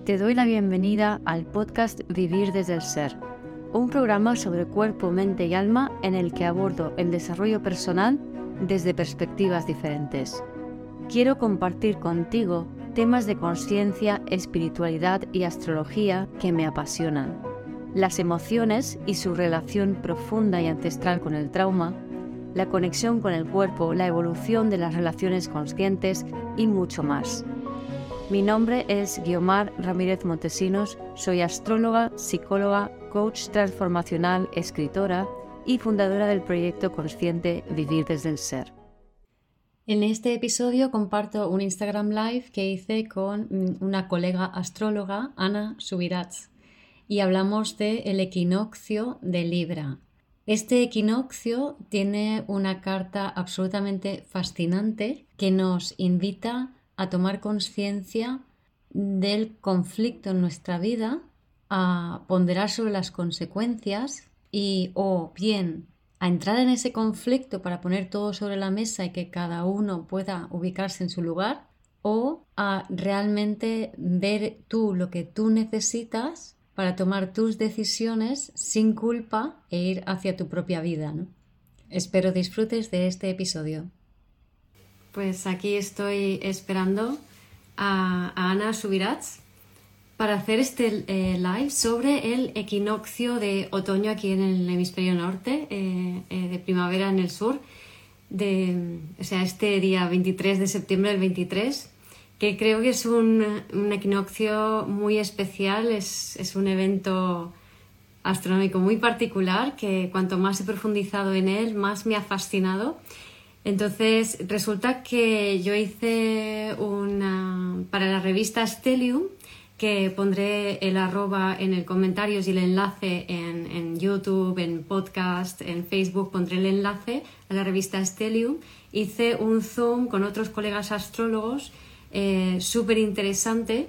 Te doy la bienvenida al podcast Vivir desde el Ser, un programa sobre cuerpo, mente y alma en el que abordo el desarrollo personal desde perspectivas diferentes. Quiero compartir contigo temas de conciencia, espiritualidad y astrología que me apasionan, las emociones y su relación profunda y ancestral con el trauma, la conexión con el cuerpo, la evolución de las relaciones conscientes y mucho más. Mi nombre es Guiomar Ramírez Montesinos, soy astróloga, psicóloga, coach transformacional, escritora y fundadora del proyecto consciente Vivir desde el Ser. En este episodio comparto un Instagram Live que hice con una colega astróloga, Ana Subirats, y hablamos del equinoccio de Libra. Este equinoccio tiene una carta absolutamente fascinante que nos invita a tomar conciencia del conflicto en nuestra vida, a ponderar sobre las consecuencias y o bien a entrar en ese conflicto para poner todo sobre la mesa y que cada uno pueda ubicarse en su lugar, o a realmente ver tú lo que tú necesitas para tomar tus decisiones sin culpa e ir hacia tu propia vida, ¿no? Espero disfrutes de este episodio. Pues aquí estoy esperando a Ana Subirats para hacer este live sobre el equinoccio de otoño aquí en el hemisferio norte, de primavera en el sur, este día 23 de septiembre del 23, que creo que es un equinoccio muy especial, es un evento astronómico muy particular que cuanto más he profundizado en él, más me ha fascinado. Entonces, resulta que yo hice para la revista Stellium, que pondré el @ en el comentarios y el enlace en YouTube, en podcast, en Facebook, pondré el enlace a la revista Stellium. Hice un Zoom con otros colegas astrólogos súper interesante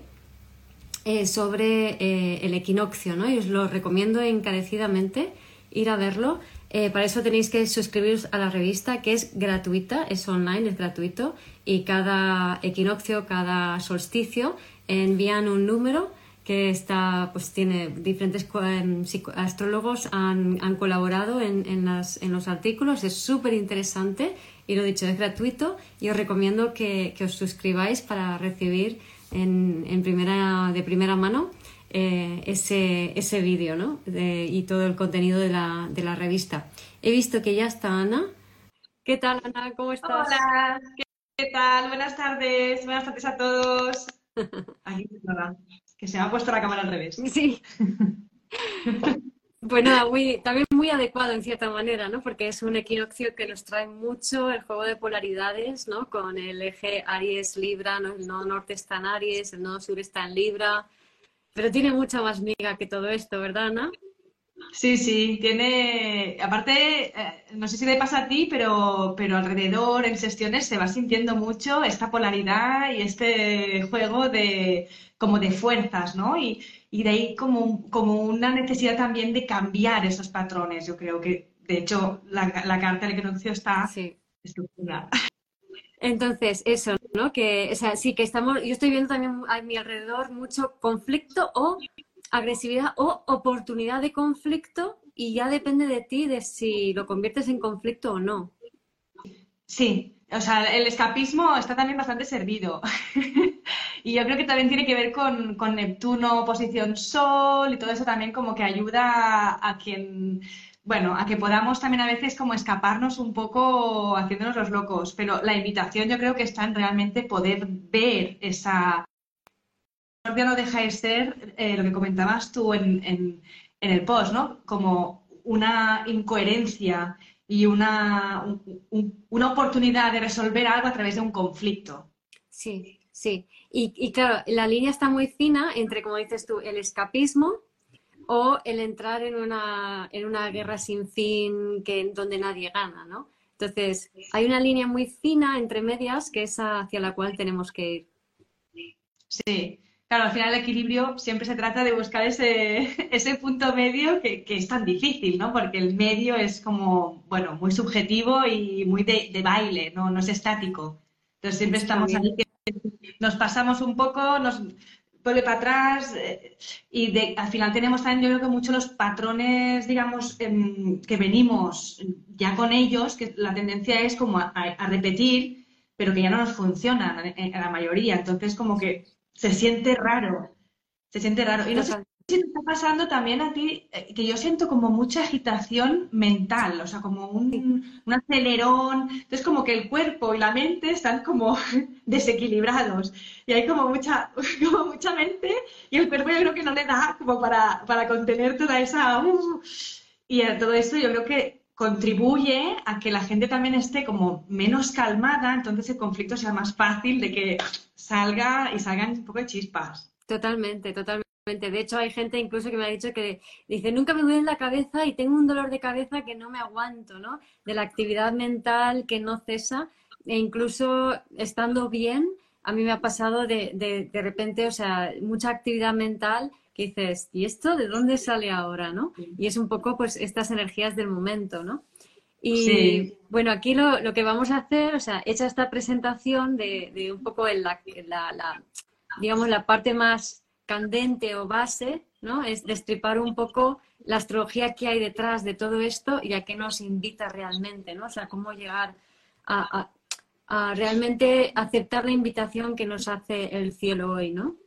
sobre el equinoccio, ¿no? Y os lo recomiendo encarecidamente ir a verlo. Para eso tenéis que suscribiros a la revista, que es gratuita, es online, es gratuito, y cada equinoccio, cada solsticio envían un número que tiene diferentes astrólogos han colaborado en los artículos. Es súper interesante y lo dicho, es gratuito y os recomiendo que os suscribáis para recibir de primera mano ese vídeo, ¿no? Y todo el contenido de la revista. He visto que ya está Ana. ¿Qué tal, Ana? ¿Cómo estás? Hola, ¿qué tal? Buenas tardes a todos. Aquí nada, que se me ha puesto la cámara al revés. Sí. Pues nada, también muy adecuado en cierta manera, ¿no? Porque es un equinoccio que nos trae mucho el juego de polaridades, ¿no? Con el eje Aries-Libra, ¿no? El nodo norte está en Aries, el nodo sur está en Libra, pero tiene mucha más miga que todo esto, ¿verdad, Ana? Sí, tiene. Aparte, no sé si te pasa a ti, pero alrededor en sesiones se va sintiendo mucho esta polaridad y este juego como de fuerzas, ¿no? Y de ahí como una necesidad también de cambiar esos patrones. Yo creo que, de hecho, la carta del equinoccio está Sí. estructurada. Entonces, eso, ¿no? Que, o sea, sí que yo estoy viendo también a mi alrededor mucho conflicto o agresividad o oportunidad de conflicto y ya depende de ti de si lo conviertes en conflicto o no. Sí, o sea, el escapismo está también bastante servido. Y yo creo que también tiene que ver con Neptuno, oposición Sol y todo eso también como que ayuda a que podamos también a veces como escaparnos un poco haciéndonos los locos. Pero la invitación yo creo que está en realmente poder ver esa. Ya no deja de ser lo que comentabas tú en el post, ¿no? Como una incoherencia y una oportunidad de resolver algo a través de un conflicto. Sí, sí. Y claro, la línea está muy fina entre, como dices tú, el escapismo o el entrar en una guerra sin fin donde nadie gana, ¿no? Entonces, hay una línea muy fina entre medias que es hacia la cual tenemos que ir. Sí, claro, al final el equilibrio siempre se trata de buscar ese punto medio que es tan difícil, ¿no? Porque el medio es como, bueno, muy subjetivo y muy de baile, ¿no? No es estático. Entonces siempre Está estamos ahí, bien. que nos pasamos un poco, vuelve para atrás al final tenemos también, yo creo que muchos los patrones, digamos, que venimos ya con ellos, que la tendencia es como a repetir, pero que ya no nos funcionan en la mayoría. Entonces, como que se siente raro. Se siente raro. Y no sé Total. si te está pasando también a ti, que yo siento como mucha agitación mental, o sea, como Sí, un acelerón. Entonces, como que el cuerpo y la mente están como desequilibrados. Y hay como mucha, como mucha mente y el cuerpo yo creo que no le da como para contener toda esa... y a todo eso yo creo que contribuye a que la gente también esté como menos calmada, entonces el conflicto sea más fácil de que salga y salgan un poco de chispas. totalmente, totalmente. De hecho, hay gente incluso que me ha dicho que dice, nunca me duele la cabeza y tengo un dolor de cabeza que no me aguanto, ¿no? De la actividad mental que no cesa. E incluso estando bien, a mí me ha pasado de repente, o sea, mucha actividad mental que dices, ¿y esto de dónde sale ahora, no? Y es un poco, pues, estas energías del momento, ¿no? Y Sí, bueno, aquí lo que vamos a hacer, o sea, hecha esta presentación de un poco digamos, la parte más candente o base, ¿no? Es destripar un poco la astrología que hay detrás de todo esto y a qué nos invita realmente, ¿no? O sea, cómo llegar a, a- a realmente aceptar la invitación que nos hace el cielo hoy, ¿no?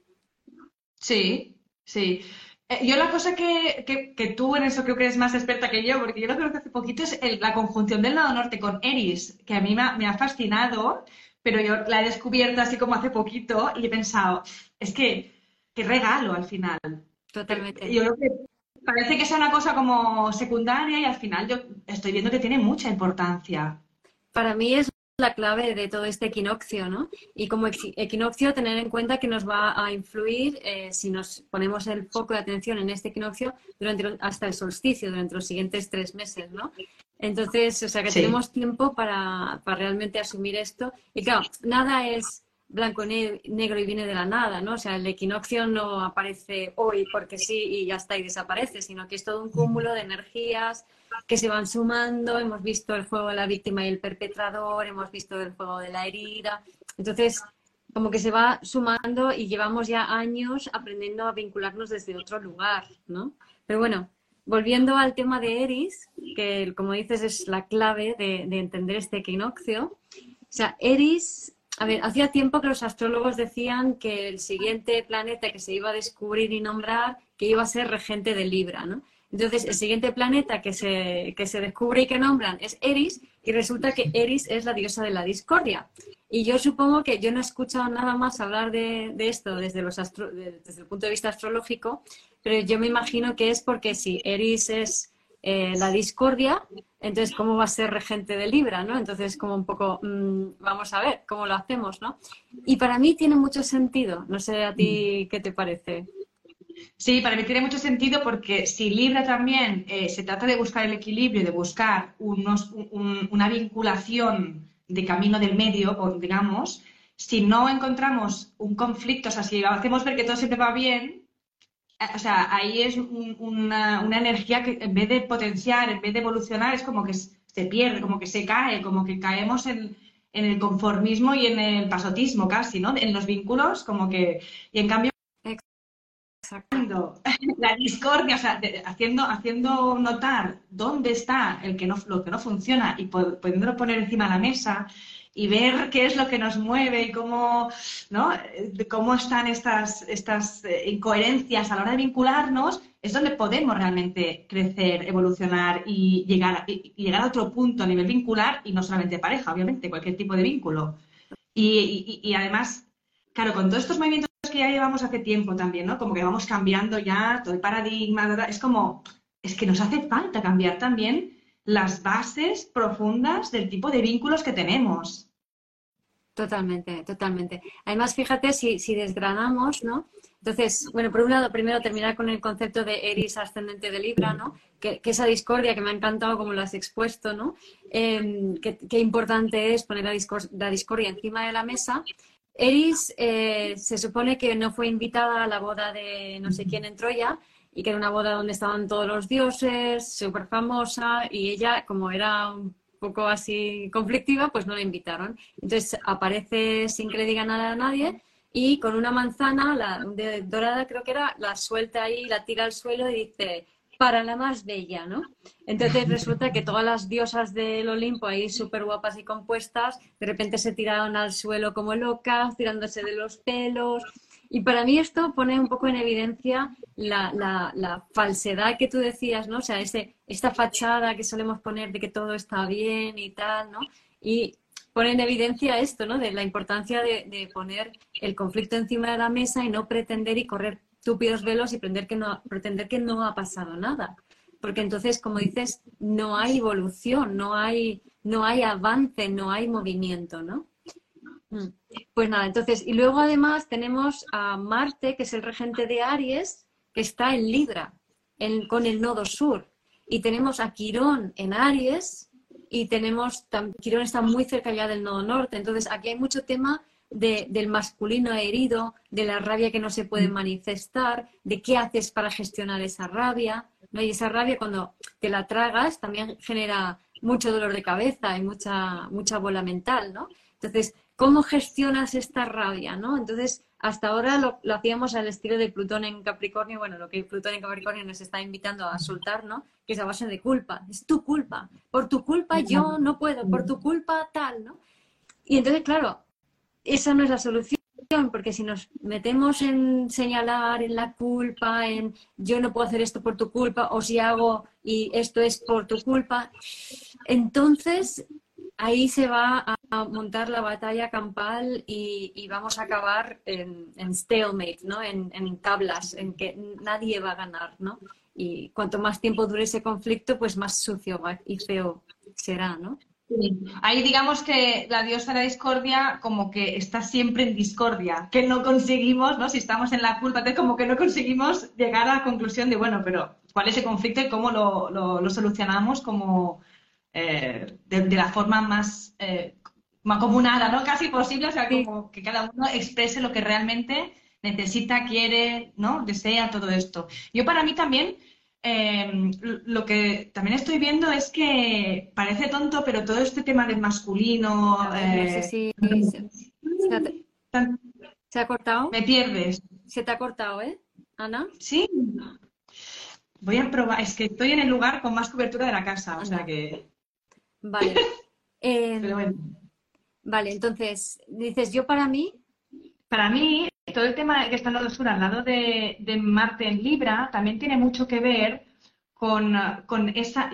sí, sí. Yo la cosa que tú en eso creo que eres más experta que yo, porque yo lo creo que hace poquito es la conjunción del nodo norte con Eris, que a mí me ha fascinado, pero yo la he descubierto así como hace poquito y he pensado, es que qué regalo al final. Totalmente. Yo creo que parece que es una cosa como secundaria y al final yo estoy viendo que tiene mucha importancia. Para mí es la clave de todo este equinoccio, ¿no? Y como equinoccio, tener en cuenta que nos va a influir si nos ponemos el foco de atención en este equinoccio hasta el solsticio, durante los siguientes 3 meses, ¿no? Entonces, o sea, que Sí, tenemos tiempo para realmente asumir esto. Y claro, nada es blanco y negro y viene de la nada, ¿no? O sea, el equinoccio no aparece hoy porque sí y ya está y desaparece, sino que es todo un cúmulo de energías que se van sumando. Hemos visto el juego de la víctima y el perpetrador, hemos visto el juego de la herida. Entonces, como que se va sumando y llevamos ya años aprendiendo a vincularnos desde otro lugar, ¿no? Pero bueno, volviendo al tema de Eris, que como dices es la clave de entender este equinoccio. O sea, Eris, a ver, hacía tiempo que los astrólogos decían que el siguiente planeta que se iba a descubrir y nombrar, que iba a ser regente de Libra, ¿no? Entonces, el siguiente planeta que se descubre y que nombran es Eris, y resulta que Eris es la diosa de la discordia. Y yo supongo que yo no he escuchado nada más hablar de esto desde el punto de vista astrológico, pero yo me imagino que es porque si Eris es la discordia, entonces ¿cómo va a ser regente de Libra, ¿no? Entonces como un poco, vamos a ver cómo lo hacemos, ¿no? Y para mí tiene mucho sentido, no sé a ti qué te parece. sí, para mí tiene mucho sentido porque si Libra también se trata de buscar el equilibrio, de buscar una vinculación de camino del medio, digamos, si no encontramos un conflicto, o sea, si hacemos ver que todo siempre va bien, o sea, ahí es una energía que en vez de potenciar, en vez de evolucionar, es como que se pierde, como que se cae, como que caemos en el conformismo y en el pasotismo casi, ¿no? En los vínculos, como que... Y en cambio Exacto. la discordia, o sea, haciendo notar dónde está lo que no funciona y pudiéndolo poner encima de la mesa y ver qué es lo que nos mueve y cómo, ¿no? Cómo están estas incoherencias a la hora de vincularnos, es donde podemos realmente crecer, evolucionar y llegar a otro punto a nivel vincular y no solamente pareja, obviamente, cualquier tipo de vínculo. Y además, claro, con todos estos movimientos que ya llevamos hace tiempo también, ¿no? Como que vamos cambiando ya todo el paradigma, es como, es que nos hace falta cambiar también las bases profundas del tipo de vínculos que tenemos. Totalmente, totalmente. Además, fíjate si desgranamos, ¿no? Entonces, bueno, por un lado, primero terminar con el concepto de Eris ascendente de Libra, ¿no? Que esa discordia que me ha encantado como lo has expuesto, ¿no? Qué importante es poner la discordia encima de la mesa. Eris se supone que no fue invitada a la boda de no sé quién en Troya y que era una boda donde estaban todos los dioses, súper famosa, y ella, como era un poco así conflictiva, pues no la invitaron. Entonces aparece sin que le diga nada a nadie y con una manzana, dorada creo que era, la suelta ahí, la tira al suelo y dice, para la más bella, ¿no? Entonces resulta que todas las diosas del Olimpo ahí súper guapas y compuestas, de repente se tiraron al suelo como locas, tirándose de los pelos. Y para mí esto pone un poco en evidencia la falsedad que tú decías, ¿no? O sea, esta fachada que solemos poner de que todo está bien y tal, ¿no? Y pone en evidencia esto, ¿no? De la importancia de poner el conflicto encima de la mesa y no pretender y correr túpidos velos y pretender que no ha pasado nada. Porque entonces, como dices, no hay evolución, no hay avance, no hay movimiento, ¿no? Pues nada, entonces, y luego además tenemos a Marte, que es el regente de Aries, que está en Libra, con el nodo sur. Y tenemos a Quirón en Aries, y Quirón está muy cerca ya del nodo norte. Entonces, aquí hay mucho tema del masculino herido, de la rabia que no se puede manifestar, de qué haces para gestionar esa rabia, ¿no? Y esa rabia, cuando te la tragas, también genera mucho dolor de cabeza y mucha bola mental, ¿no? Entonces, ¿cómo gestionas esta rabia, ¿no? Entonces, hasta ahora lo hacíamos al estilo de Plutón en Capricornio, bueno, lo que Plutón en Capricornio nos está invitando a soltar, ¿no? Que es a base de culpa. Es tu culpa. Por tu culpa yo no puedo, por tu culpa tal, ¿no? Y entonces, claro, esa no es la solución, porque si nos metemos en señalar, en la culpa, en yo no puedo hacer esto por tu culpa, o si hago y esto es por tu culpa, entonces ahí se va a montar la batalla campal y vamos a acabar en stalemate, ¿no? En tablas, en que nadie va a ganar, ¿no? Y cuanto más tiempo dure ese conflicto, pues más sucio y feo será, ¿no? Sí. Ahí digamos que la diosa de la discordia como que está siempre en discordia, que no conseguimos, ¿no? Si estamos en la culpa, entonces como que no conseguimos llegar a la conclusión de, bueno, pero ¿cuál es el conflicto y cómo lo solucionamos como de la forma más mancomunada, ¿no? Casi posible, o sea, Sí, como que cada uno exprese lo que realmente necesita, quiere, ¿no? Desea, todo esto. Yo para mí también lo que también estoy viendo es que parece tonto, pero todo este tema del masculino, a ver, no sé si se ha, tan- se ha cortado. me pierdes. Se te ha cortado, ¿eh, Ana? Sí, voy a probar. Es que estoy en el lugar con más cobertura de la casa, o sea Anda, que. vale. Pero bueno. Vale, entonces, dices, yo para mí, Para mí, todo el tema que está en lado sur, al lado de Marte en Libra, también tiene mucho que ver con esa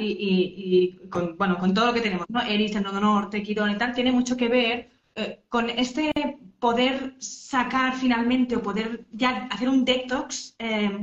y con, bueno, con todo lo que tenemos, ¿no? Eris, el nodo norte, Quirón y tal, tiene mucho que ver con este poder sacar finalmente o poder ya hacer un detox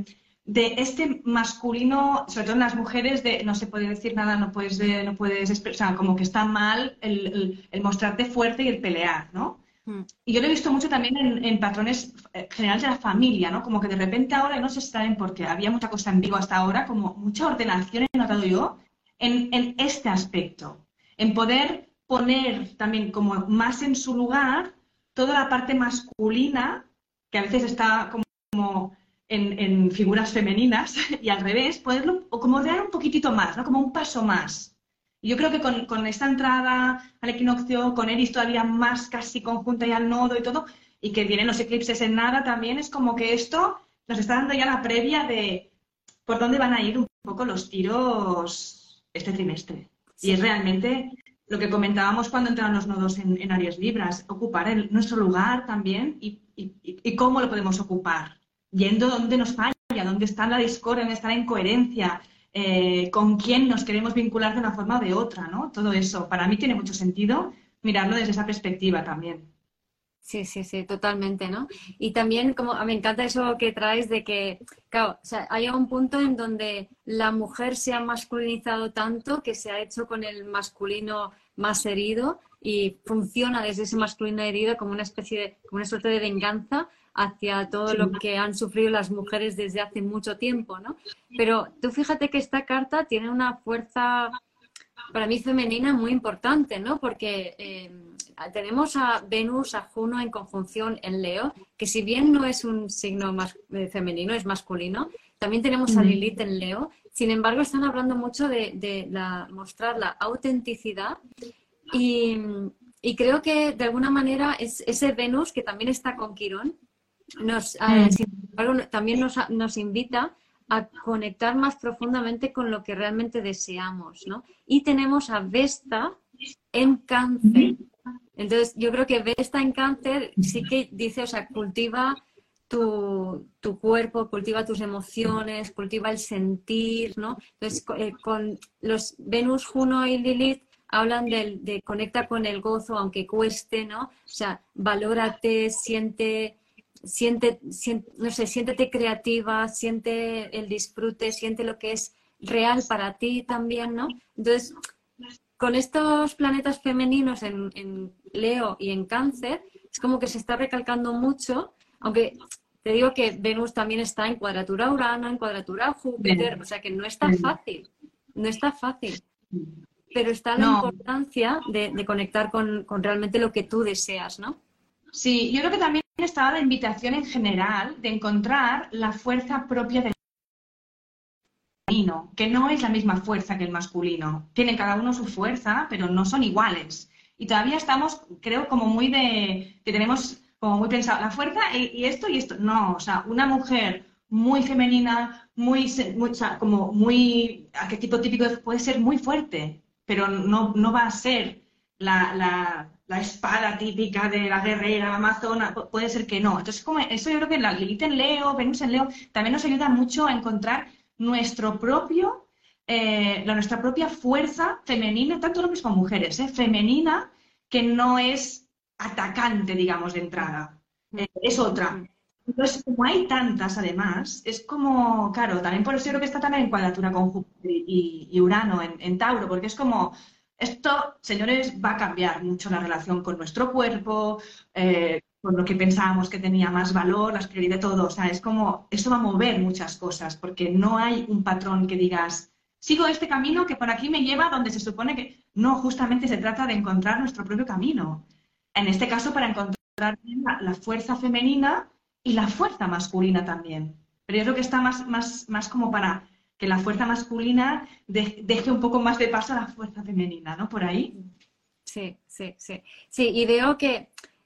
de este masculino, sobre todo en las mujeres, de no se puede decir nada, no puedes expresar, como que está mal el mostrarte fuerte y el pelear, ¿no? mm, Y yo lo he visto mucho también en patrones generales de la familia, ¿no? Como que de repente ahora, y no se saben por qué, había mucha cosa en vivo hasta ahora, como mucha ordenación he notado yo en este aspecto, en poder poner también como más en su lugar toda la parte masculina, que a veces está como en figuras femeninas, y al revés, poderlo o como dar un poquitito más, ¿no? Como un paso más. Yo creo que con esta entrada al equinoccio, con Eris todavía más casi conjunta y al nodo y todo, y que vienen los eclipses en nada también, es como que esto nos está dando ya la previa de por dónde van a ir un poco los tiros este trimestre. Y es sí, realmente lo que comentábamos cuando entraron los nodos en Aries Libras, ocupar nuestro lugar también y cómo lo podemos ocupar, yendo donde nos falla, dónde está la discordia, dónde está la incoherencia, con quién nos queremos vincular de una forma o de otra, ¿no? Todo eso, para mí tiene mucho sentido mirarlo desde esa perspectiva también. sí, sí, sí, totalmente, ¿no? Y también como me encanta eso que traes de que, claro, o sea, hay un punto en donde la mujer se ha masculinizado tanto que se ha hecho con el masculino más herido y funciona desde ese masculino herido como una especie como una suerte de venganza hacia todo Sí, lo que han sufrido las mujeres desde hace mucho tiempo, ¿no? Pero tú fíjate que esta carta tiene una fuerza para mí femenina muy importante, ¿no? Porque tenemos a Venus, a Juno en conjunción en Leo, que si bien no es un signo más femenino, es masculino, también tenemos a Lilith en Leo. Sin embargo, están hablando mucho de mostrar la autenticidad y, y creo que de alguna manera es ese Venus que también está con Quirón, sin embargo, también nos invita a conectar más profundamente con lo que realmente deseamos, ¿no? Y tenemos a Vesta en Cáncer. Entonces, yo creo que Vesta en Cáncer sí que dice, o sea, cultiva tu cuerpo, cultiva tus emociones, cultiva el sentir, ¿no? Entonces, con los Venus, Juno y Lilith hablan de conecta con el gozo, aunque cueste, ¿no? O sea, valórate, no sé, siéntete creativa, siente el disfrute, siente lo que es real para ti también, ¿no? Entonces, con estos planetas femeninos en Leo y en Cáncer, es como que se está recalcando mucho, aunque te digo que Venus también está en cuadratura a Urano, en cuadratura a Júpiter, o sea que no está fácil, no está fácil, pero está la importancia de conectar con realmente lo que tú deseas, ¿no? Sí, yo creo que también estaba la invitación en general de encontrar la fuerza propia del femenino, que no es la misma fuerza que el masculino. Tienen cada uno su fuerza, pero no son iguales. Y todavía estamos, creo, como muy que tenemos como muy pensado la fuerza y esto y esto. No, o sea, una mujer muy femenina, o sea, como muy arquetipo típico puede ser muy fuerte, pero no va a ser la espada típica de la guerrera amazona, puede ser que no. Entonces, como eso yo creo que la Lilith en Leo, Venus en Leo, también nos ayuda mucho a encontrar nuestra propia fuerza femenina, tanto hombres como mujeres, femenina, que no es atacante, digamos, de entrada. Es otra. Entonces, como hay tantas, además, es como, claro, también por eso yo creo que está también en cuadratura con Júpiter y Urano en Tauro, porque es como, esto, señores, va a cambiar mucho la relación con nuestro cuerpo, con lo que pensábamos que tenía más valor, las prioridades, todo. O sea, es como, eso va a mover muchas cosas, porque no hay un patrón que digas, sigo este camino que por aquí me lleva donde se supone que... No, justamente se trata de encontrar nuestro propio camino. En este caso, para encontrar la fuerza femenina y la fuerza masculina también. Pero yo creo que está más como para que la fuerza masculina deje un poco más de paso a la fuerza femenina, ¿no? Por ahí. Sí, sí, sí. Sí, y veo que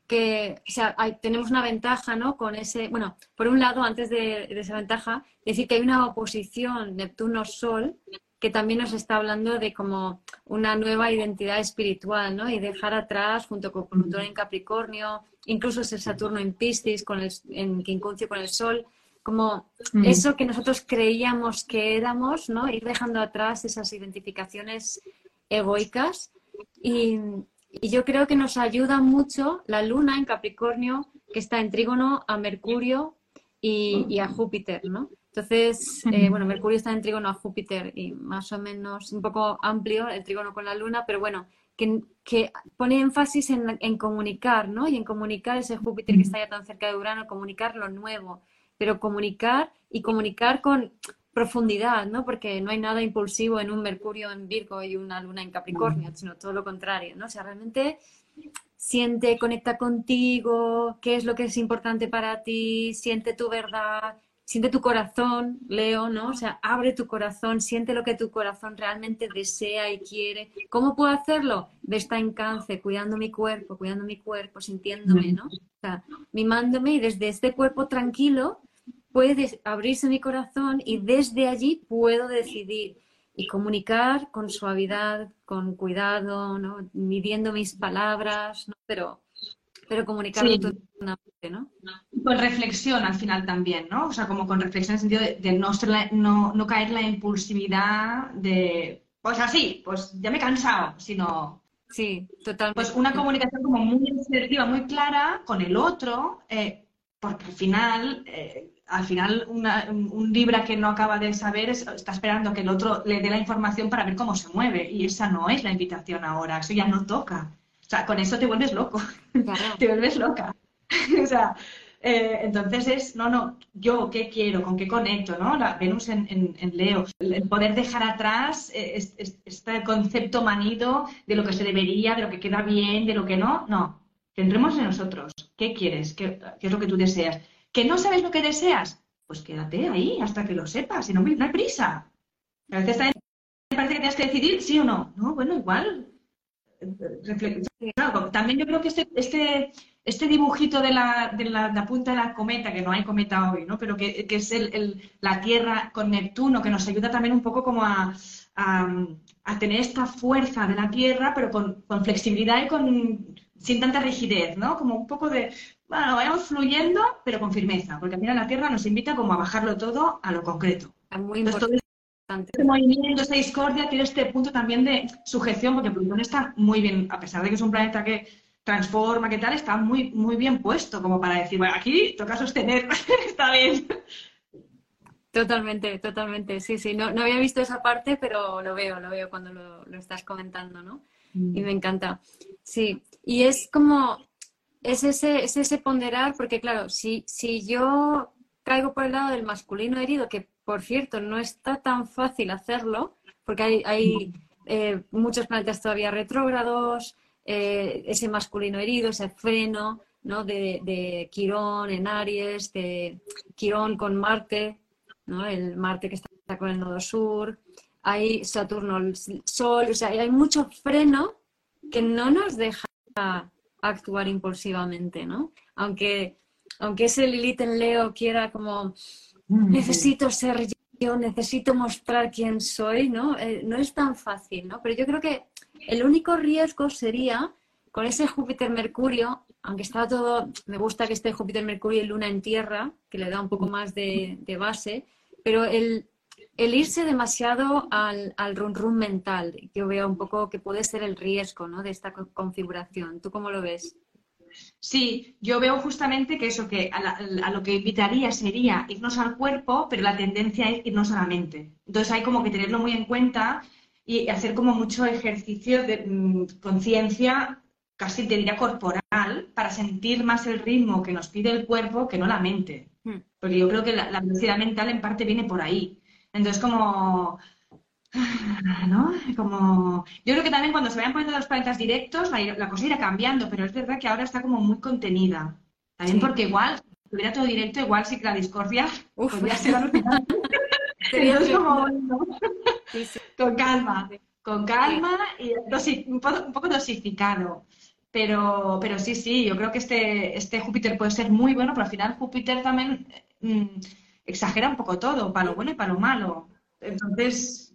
o sea, tenemos una ventaja, ¿no? Con ese, bueno, por un lado, antes de esa ventaja, decir que hay una oposición Neptuno-Sol que también nos está hablando de como una nueva identidad espiritual, ¿no? Y dejar atrás, junto con Plutón en Capricornio, incluso ese Saturno en Piscis, en Quincuncio con el Sol, como eso que nosotros creíamos que éramos, ¿no? Ir dejando atrás esas identificaciones egoicas. Y yo creo que nos ayuda mucho la Luna en Capricornio, que está en trígono a Mercurio y a Júpiter, ¿no? Entonces, bueno, Mercurio está en trígono a Júpiter y más o menos un poco amplio el trígono con la Luna, pero bueno, que pone énfasis en comunicar, ¿no? Y en comunicar ese Júpiter que está ya tan cerca de Urano, comunicar lo nuevo, pero comunicar con profundidad, ¿no? Porque no hay nada impulsivo en un Mercurio en Virgo y una Luna en Capricornio, sino todo lo contrario, ¿no? O sea, realmente siente, conecta contigo, qué es lo que es importante para ti, siente tu verdad, siente tu corazón, Leo, ¿no? O sea, abre tu corazón, siente lo que tu corazón realmente desea y quiere. ¿Cómo puedo hacerlo? Está en Cáncer, cuidando mi cuerpo, sintiéndome, ¿no? O sea, mimándome y desde este cuerpo tranquilo puede abrirse mi corazón y desde allí puedo decidir y comunicar con suavidad, con cuidado, ¿no? Midiendo mis palabras, ¿no? Pero comunicar Sí, rotundamente, ¿no? con reflexión al final también, ¿no? O sea, como con reflexión en el sentido de no caer en la impulsividad de, pues así, pues ya me he cansado, sino Sí, pues totalmente. una comunicación como muy asertiva, muy clara con el otro, porque al final un Libra que no acaba de saber está esperando que el otro le dé la información para ver cómo se mueve y esa no es la invitación ahora, eso ya no toca. O sea, con eso te vuelves loco, Claro. te vuelves loca. O sea, entonces no, yo qué quiero, con qué conecto, ¿no? La Venus en Leo, el poder dejar atrás este concepto manido de lo que se debería, de lo que queda bien, de lo que no, centremos en nosotros. ¿Qué quieres? ¿Qué es lo que tú deseas? ¿Que no sabes lo que deseas? Pues quédate ahí hasta que lo sepas, y no hay prisa. A veces también parece que tienes que decidir sí o no. No, bueno, igual. Claro, también yo creo que este dibujito de la punta de la cometa, que no hay cometa hoy, ¿no? Pero que es la Tierra con Neptuno, que nos ayuda también un poco como a, a tener esta fuerza de la Tierra, pero con flexibilidad y sin tanta rigidez, ¿no? Como un poco de, bueno, vayamos fluyendo, pero con firmeza, porque al final la Tierra nos invita como a bajarlo todo a lo concreto. Es muy Entonces, todo importante. este movimiento, esta discordia, tiene este punto también de sujeción, porque Plutón está muy bien, a pesar de que es un planeta que transforma, que tal, está muy, muy bien puesto, como para decir, bueno, aquí toca sostener, está bien. Totalmente, totalmente. Sí, sí. No, no había visto esa parte, pero lo veo cuando lo estás comentando, ¿no? Y me encanta. Sí. Y es como, es ese ponderar, porque claro, si yo caigo por el lado del masculino herido, que por cierto no está tan fácil hacerlo, porque hay muchos planetas todavía retrógrados, ese masculino herido, ese freno, ¿no? De Quirón en Aries, de Quirón con Marte, ¿no? El Marte que está con el nodo sur, hay Saturno, el Sol, o sea, hay mucho freno que no nos deja actuar impulsivamente, ¿no? Aunque ese Lilith en Leo quiera como necesito ser yo, necesito mostrar quién soy, ¿no? No es tan fácil, ¿no? Pero yo creo que el único riesgo sería con ese Júpiter-Mercurio, aunque está todo, me gusta que esté Júpiter-Mercurio y Luna en Tierra, que le da un poco más de base, pero el irse demasiado al run run mental, yo veo un poco que puede ser el riesgo, ¿no? De esta configuración. ¿Tú cómo lo ves? Sí, yo veo justamente que eso, que a lo que invitaría sería irnos al cuerpo, pero la tendencia es irnos a la mente. Entonces hay como que tenerlo muy en cuenta y hacer como mucho ejercicio de conciencia, casi te diría corporal, para sentir más el ritmo que nos pide el cuerpo que no la mente. Hmm. Porque yo creo que la velocidad mental en parte viene por ahí. Entonces como ¿no? Como... Yo creo que también cuando se vayan poniendo los planetas directos, la cosa irá cambiando, pero es verdad que ahora está como muy contenida. También Sí. porque igual, si estuviera todo directo, igual sí que la discordia Uf, podría ser alucinante. sería Entonces, como, tremendo. bueno, Sí, sí, con sí. calma y un poco dosificado. Pero sí, sí, yo creo que este Júpiter puede ser muy bueno, pero al final Júpiter también exagera un poco todo, para lo bueno y para lo malo. Entonces,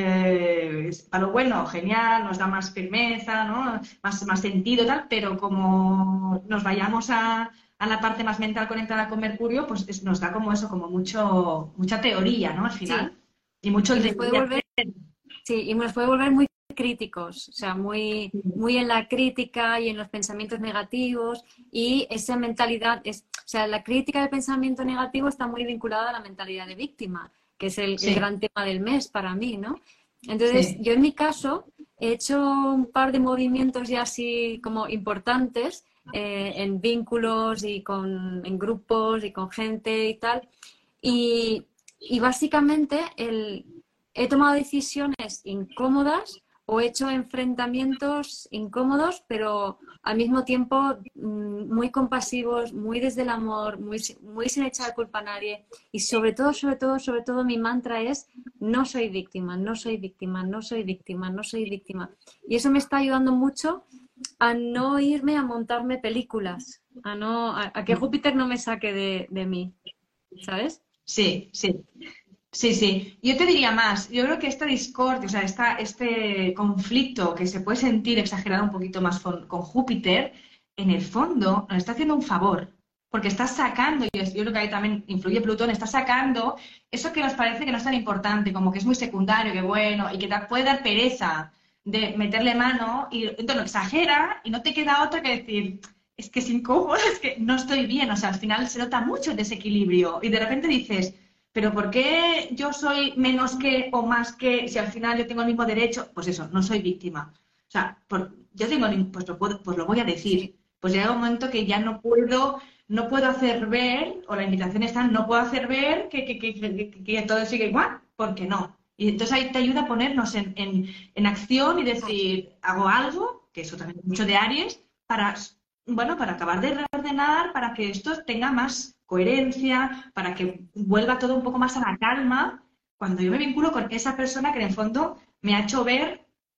para lo bueno, genial, nos da más firmeza, ¿no? Más sentido, tal, pero como nos vayamos a la parte más mental conectada con Mercurio, pues nos da como eso, como mucha teoría, ¿no? Al Sí. final. Y mucho Y el nos puede debería volver, sí, y nos puede volver muy críticos, o sea, muy, hacer. muy en la crítica y en los pensamientos negativos. Y esa mentalidad o sea, la crítica del pensamiento negativo está muy vinculada a la mentalidad de víctima, que es el Sí, gran tema del mes para mí, ¿no? Entonces, sí. yo en mi caso he hecho un par de movimientos ya así como importantes en vínculos y en grupos y con gente y tal. Y, y básicamente he tomado decisiones incómodas o he hecho enfrentamientos incómodos, pero al mismo tiempo muy compasivos, muy desde el amor, muy sin echar culpa a nadie. Y sobre todo, mi mantra es no soy víctima, no soy víctima, no soy víctima, no soy víctima. Y eso me está ayudando mucho a no irme a montarme películas, a que Júpiter no me saque de mí, ¿sabes? Sí, sí, sí, sí. Yo te diría más, yo creo que esta discordia, o sea, este conflicto que se puede sentir exagerado un poquito más con Júpiter, en el fondo nos está haciendo un favor, porque está sacando, y yo creo que ahí también influye Plutón, está sacando eso que nos parece que no es tan importante, como que es muy secundario, que bueno, y que te puede dar pereza de meterle mano, y entonces lo exagera y no te queda otra que decir, es que es incómodo, es que no estoy bien, o sea, al final se nota mucho el desequilibrio y de repente dices, pero ¿por qué yo soy menos que o más que si al final yo tengo el mismo derecho? Pues eso, no soy víctima. O sea, yo tengo pues lo voy a Sí. decir. Pues llega un momento que ya no puedo hacer ver, o la invitación está, no puedo hacer ver que todo sigue igual, porque no. Y entonces ahí te ayuda a ponernos en acción y decir, hago algo, que eso también es mucho de Aries, para bueno, para acabar de reordenar, para que esto tenga más coherencia, para que vuelva todo un poco más a la calma, cuando yo me vinculo con esa persona que en el fondo me ha hecho ver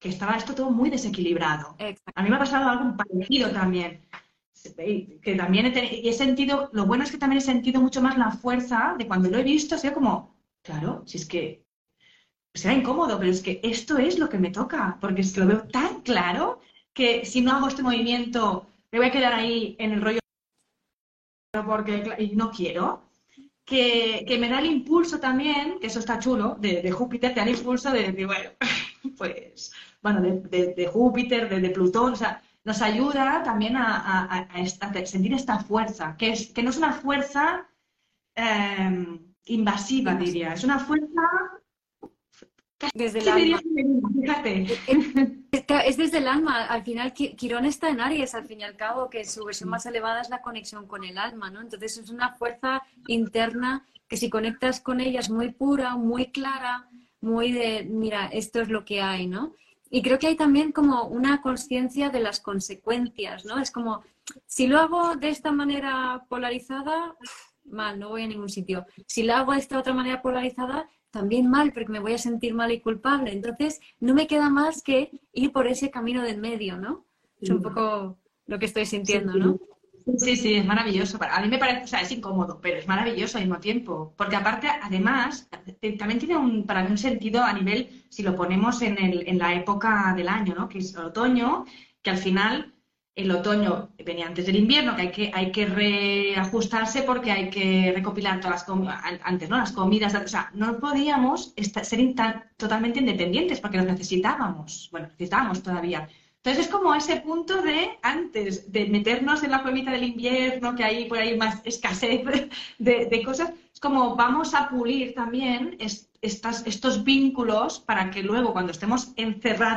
que estaba esto todo muy desequilibrado. Exacto. A mí me ha pasado algo parecido también. Que también he sentido, lo bueno es que también he sentido mucho más la fuerza de cuando lo he visto, ha sido como, claro, si es que será incómodo, pero es que esto es lo que me toca, porque es que lo veo tan claro que si no hago este movimiento me voy a quedar ahí en el rollo porque y no quiero. Que me da el impulso también, que eso está chulo, de Júpiter, te da el impulso de decir, bueno, pues, bueno, de Júpiter, de Plutón, o sea, nos ayuda también a sentir esta fuerza, que no es una fuerza invasiva, diría, es una fuerza Desde el que diría alma. femenina, fíjate. Es desde el alma. Al final, Quirón está en Aries, al fin y al cabo, que su versión más elevada es la conexión con el alma, ¿no? Entonces es una fuerza interna que si conectas con ella es muy pura, muy clara, muy de, mira, esto es lo que hay, ¿no? Y creo que hay también como una conciencia de las consecuencias, ¿no? Es como, si lo hago de esta manera polarizada, mal, no voy a ningún sitio. Si lo hago de esta otra manera polarizada, también mal, porque me voy a sentir mal y culpable. Entonces, no me queda más que ir por ese camino del medio, ¿no? Es un poco lo que estoy Sí, sintiendo, ¿no? sí, sí, es maravilloso. A mí me parece, o sea, es incómodo, pero es maravilloso al mismo tiempo. Porque aparte, además, también tiene para mí un sentido a nivel, si lo ponemos en la época del año, ¿no? Que es el otoño, que al final el otoño venía antes del invierno, que hay que reajustarse porque hay que recopilar todas las antes, ¿no? Las comidas, o sea, no podíamos ser totalmente independientes porque los necesitábamos. Bueno, necesitábamos todavía. Entonces es como ese punto de antes de meternos en la cuevita del invierno, que hay por ahí más escasez de cosas, es como vamos a pulir también estos vínculos para que luego cuando estemos encerrados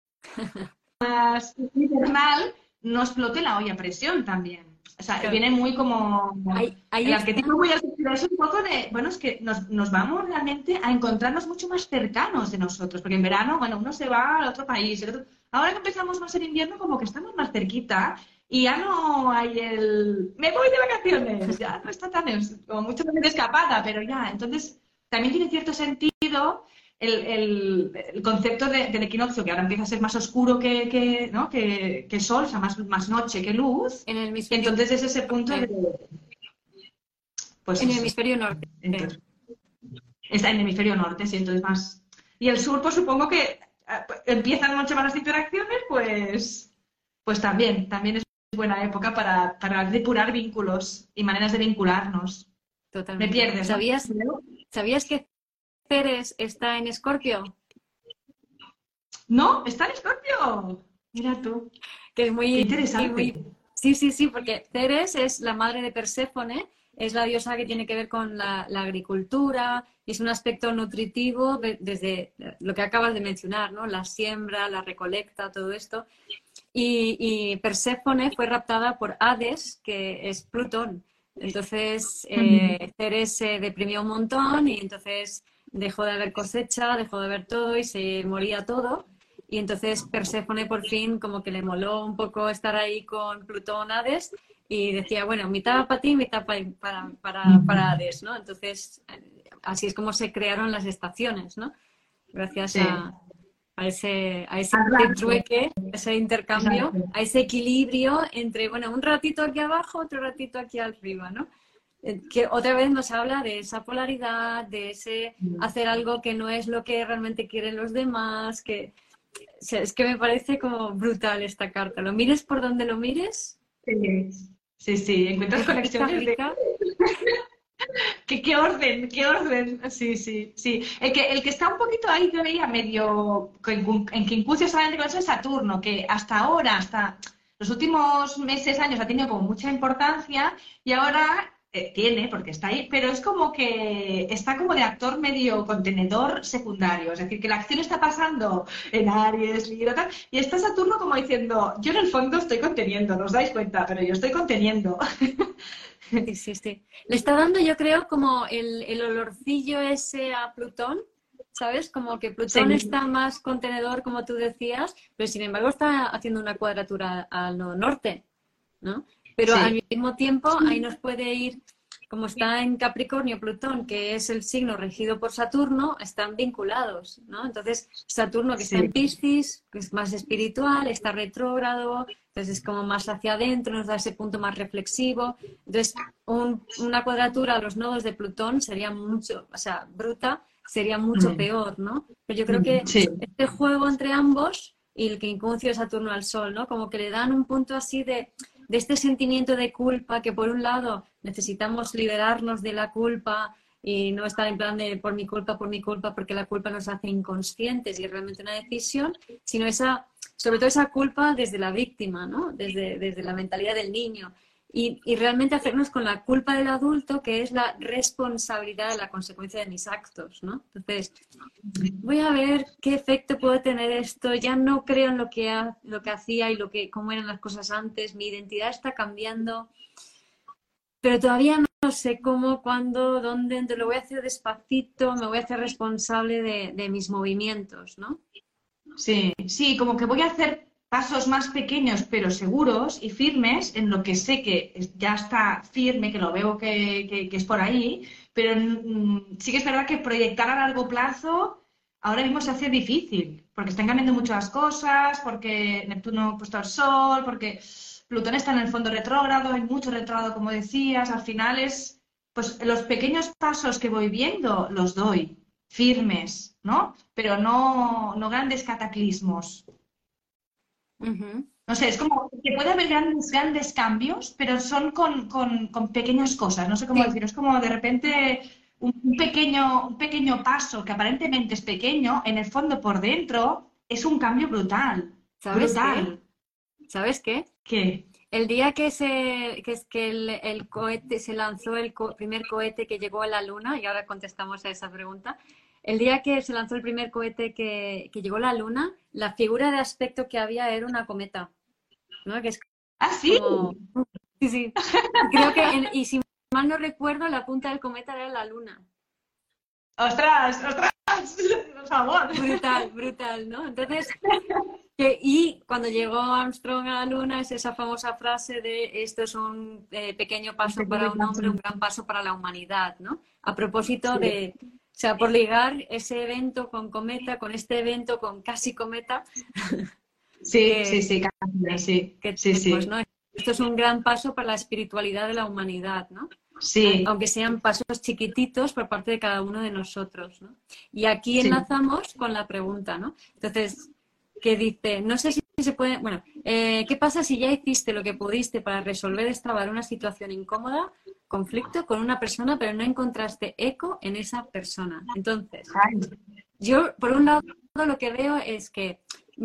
invernal no explote la olla a presión también. O sea, Claro. viene muy como Ahí el está. arquetipo muy asociado, es un poco de, bueno, es que nos vamos realmente a encontrarnos mucho más cercanos de nosotros, porque en verano, bueno, uno se va al otro país, ahora que empezamos más el invierno, como que estamos más cerquita y ya no hay me voy de vacaciones, ya no está tan, como mucho más de escapada, pero ya, entonces también tiene cierto sentido el concepto del equinoccio, que ahora empieza a ser más oscuro ¿no? que sol, o sea, más noche que luz. En el Y hemisferio entonces es ese punto norte. pues En el eso. hemisferio norte. Entonces, está en el hemisferio norte, sí, entonces más. Y el sur, pues supongo que empiezan mucho más las interacciones, pues también es buena época para depurar vínculos y maneras de vincularnos. Me Totalmente. pierdes, ¿no? ¿Sabías que Ceres está en Escorpio? No, está en Escorpio. Mira tú. Que es Qué muy, interesante. sí, sí, sí, porque Ceres es la madre de Perséfone, es la diosa que tiene que ver con la agricultura, y es un aspecto nutritivo desde lo que acabas de mencionar, ¿no? La siembra, la recolecta, todo esto. Y Perséfone fue raptada por Hades, que es Plutón. Entonces, Ceres se deprimió un montón y entonces dejó de haber cosecha, dejó de haber todo y se moría todo. Y entonces Perséfone por fin como que le moló un poco estar ahí con Plutón, Hades, y decía, bueno, mitad para ti, mitad para Hades, ¿no? Entonces, así es como se crearon las estaciones, ¿no? Gracias Sí. a ese Atlante. trueque, ese intercambio, Exacto. a ese equilibrio entre, bueno, un ratito aquí abajo, otro ratito aquí arriba, ¿no? Que otra vez nos habla de esa polaridad, de ese hacer algo que no es lo que realmente quieren los demás, que o sea, es que me parece como brutal esta carta. Lo mires por donde lo mires, Sí, sí, encuentras es rica, conexiones de rica. qué orden, qué orden. Sí, sí, sí. El que está un poquito ahí, yo veía medio en Quincuncio solamente con eso es Saturno, que hasta ahora, hasta los últimos meses, años, ha tenido como mucha importancia y ahora tiene, porque está ahí, pero es como que está como de actor medio contenedor secundario. Es decir, que la acción está pasando en Aries, Libra, tal, y está Saturno como diciendo, yo en el fondo estoy conteniendo, no os dais cuenta, pero yo estoy conteniendo. Sí, sí, sí. Le está dando, yo creo, como el olorcillo ese a Plutón, ¿sabes? Como que Plutón Sí, está más contenedor, como tú decías, pero sin embargo está haciendo una cuadratura al nodo norte, ¿no? Pero al sí. mismo tiempo ahí nos puede ir como está en Capricornio Plutón, que es el signo regido por Saturno, están vinculados, ¿no? Entonces, Saturno, que está Sí, en Piscis, que es más espiritual, está retrógrado, entonces es como más hacia adentro, nos da ese punto más reflexivo. Entonces, una cuadratura a los nodos de Plutón sería mucho, o sea, bruta, sería mucho mm, peor, ¿no? Pero yo creo que sí, este juego entre ambos y el quincuncio de Saturno al Sol, ¿no? Como que le dan un punto así de este sentimiento de culpa que por un lado necesitamos liberarnos de la culpa y no estar en plan de por mi culpa, porque la culpa nos hace inconscientes y es realmente una decisión, sino sobre todo esa culpa desde la víctima, ¿no? Desde la mentalidad del niño. Y realmente hacernos con la culpa del adulto, que es la responsabilidad de la consecuencia de mis actos, ¿no? Entonces, voy a ver qué efecto puede tener esto. Ya no creo en lo que hacía y cómo eran las cosas antes. Mi identidad está cambiando, pero todavía no sé cómo, cuándo, dónde. Entonces lo voy a hacer despacito, me voy a hacer responsable de mis movimientos, ¿no? sí, sí, como que voy a hacer pasos más pequeños pero seguros y firmes en lo que sé que ya está firme, que lo veo que es por ahí, pero sí que es verdad que proyectar a largo plazo ahora mismo se hace difícil, porque están cambiando muchas cosas, porque Neptuno ha puesto al Sol, porque Plutón está en el fondo retrógrado, hay mucho retrógrado, como decías, al final es, pues los pequeños pasos que voy viendo los doy firmes, ¿no? Pero no grandes cataclismos. Ujú. No sé, es como que puede haber grandes cambios, pero son con pequeñas cosas. No sé cómo Sí, decir. Es como de repente un pequeño paso que aparentemente es pequeño, en el fondo por dentro es un cambio brutal. ¿sabes qué? Brutal. ¿Sabes qué? ¿Qué? El día que el cohete se lanzó, primer cohete que llegó a la Luna, y ahora contestamos a esa pregunta, el día que se lanzó el primer cohete que llegó a la Luna, la figura de aspecto que había era una cometa, ¿no? Que es Ah, sí. como... Sí, sí. Y creo y si mal no recuerdo, la punta del cometa era la Luna. ¡Ostras! ¡Ostras! Por favor. Brutal, brutal, ¿no? Entonces, y cuando llegó Armstrong a la Luna, es esa famosa frase de esto es un pequeño Un paso pequeño para un paso. hombre, un gran paso para la humanidad, ¿no? A propósito Sí, o sea, por ligar ese evento con cometa, con este evento con casi cometa, sí, que, sí, sí, sí, que sí, tenemos, sí, ¿no? Esto es un gran paso para la espiritualidad de la humanidad, ¿no? sí, Aunque sean pasos chiquititos por parte de cada uno de nosotros, ¿no? Y aquí sí. enlazamos con la pregunta, ¿no? Entonces, que dice, no sé si se puede, bueno, ¿qué pasa si ya hiciste lo que pudiste para resolver destrabar una situación incómoda, conflicto con una persona, pero no encontraste eco en esa persona? Entonces, Ay, yo, por un lado, lo que veo es que